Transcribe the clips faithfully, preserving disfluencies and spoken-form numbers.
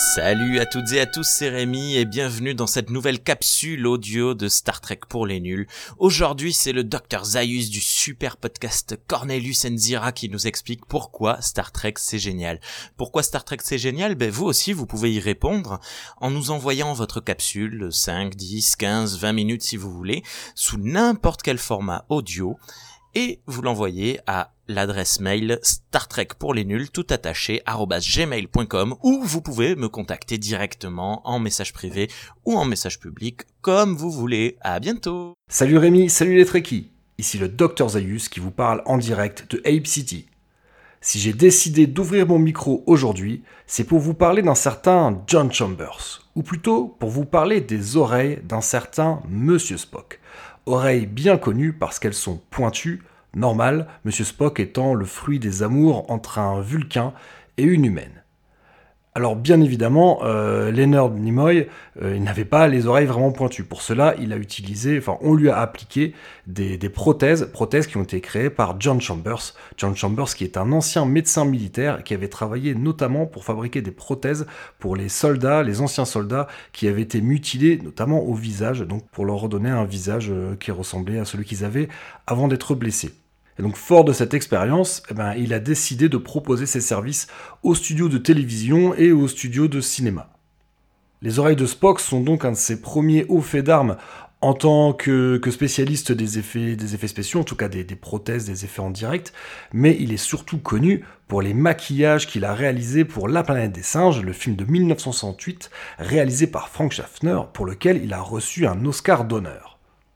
Salut à toutes et à tous, c'est Rémi et bienvenue dans cette nouvelle capsule audio de Star Trek pour les nuls. Aujourd'hui, c'est le docteur Zaius du super podcast Cornelius Enzira qui nous explique pourquoi Star Trek c'est génial. Pourquoi Star Trek c'est génial? Ben vous aussi, vous pouvez y répondre en nous envoyant votre capsule cinq, dix, quinze, vingt minutes si vous voulez, sous n'importe quel format audio. Et vous l'envoyez à l'adresse mail Star Trek pour les nuls tout attaché arobase gmail point com ou vous pouvez me contacter directement en message privé ou en message public comme vous voulez. À bientôt. Salut Rémi, salut les Trekkies. Ici le docteur Zaius qui vous parle en direct de Ape City. Si j'ai décidé d'ouvrir mon micro aujourd'hui, c'est pour vous parler d'un certain John Chambers, ou plutôt pour vous parler des oreilles d'un certain Monsieur Spock. Oreilles bien connues parce qu'elles sont pointues, normales, Monsieur Spock étant le fruit des amours entre un Vulcain et une humaine. Alors bien évidemment, euh, Leonard Nimoy, euh, il n'avait pas les oreilles vraiment pointues. Pour cela, il a utilisé, enfin on lui a appliqué des, des prothèses, prothèses qui ont été créées par John Chambers. John Chambers qui est un ancien médecin militaire qui avait travaillé notamment pour fabriquer des prothèses pour les soldats, les anciens soldats qui avaient été mutilés notamment au visage, donc pour leur redonner un visage euh, qui ressemblait à celui qu'ils avaient avant d'être blessés. Et donc, fort de cette expérience, eh ben, il a décidé de proposer ses services aux studios de télévision et aux studios de cinéma. Les oreilles de Spock sont donc un de ses premiers hauts faits d'armes en tant que, que spécialiste des effets, des effets spéciaux, en tout cas des, des prothèses, des effets en direct, mais il est surtout connu pour les maquillages qu'il a réalisés pour La planète des singes, le film de dix-neuf cent soixante-huit, réalisé par Frank Schaffner, pour lequel il a reçu un Oscar d'honneur.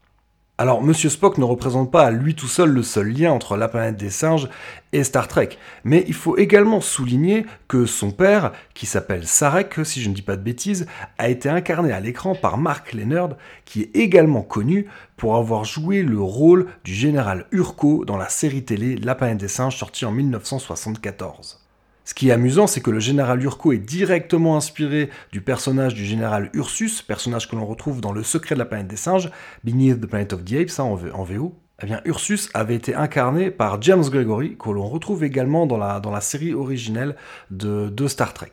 Alors, Monsieur Spock ne représente pas à lui tout seul le seul lien entre La planète des singes et Star Trek, mais il faut également souligner que son père, qui s'appelle Sarek, si je ne dis pas de bêtises, a été incarné à l'écran par Mark Lenard, qui est également connu pour avoir joué le rôle du général Urko dans la série télé La planète des singes sortie en dix-neuf cent soixante-quatorze. Ce qui est amusant, c'est que le général Urko est directement inspiré du personnage du général Ursus, personnage que l'on retrouve dans Le secret de la planète des singes, Beneath the Planet of the Apes, hein, en, v- en V O. Eh bien, Ursus avait été incarné par James Gregory, que l'on retrouve également dans la, dans la série originelle de, de Star Trek.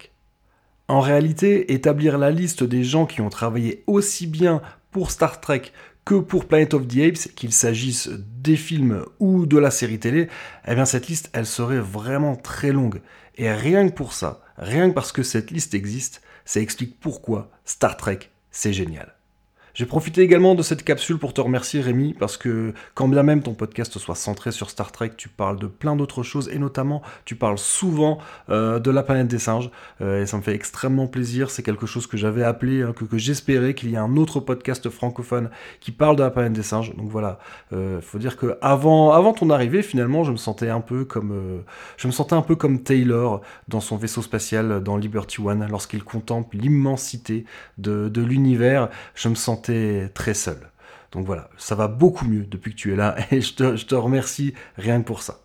En réalité, établir la liste des gens qui ont travaillé aussi bien pour Star Trek que pour Planet of the Apes, qu'il s'agisse des films ou de la série télé, eh bien cette liste, elle serait vraiment très longue. Et rien que pour ça, rien que parce que cette liste existe, ça explique pourquoi Star Trek, c'est génial. J'ai profité également de cette capsule pour te remercier Rémi, parce que quand bien même ton podcast soit centré sur Star Trek, tu parles de plein d'autres choses, et notamment tu parles souvent euh, de La planète des singes, euh, et ça me fait extrêmement plaisir, c'est quelque chose que j'avais appelé, hein, que, que j'espérais qu'il y ait un autre podcast francophone qui parle de La planète des singes, donc voilà, euh, faut dire que avant, avant ton arrivée, finalement, je me sentais un peu comme, euh, je me sentais un peu comme Taylor dans son vaisseau spatial dans Liberty One, lorsqu'il contemple l'immensité de, de l'univers, je me sentais très seul. Donc voilà, ça va beaucoup mieux depuis que tu es là et je te, je te remercie rien que pour ça.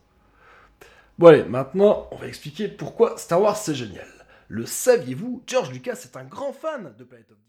Bon allez, maintenant on va expliquer pourquoi Star Wars c'est génial. Le saviez-vous, George Lucas est un grand fan de Planet of the Apes.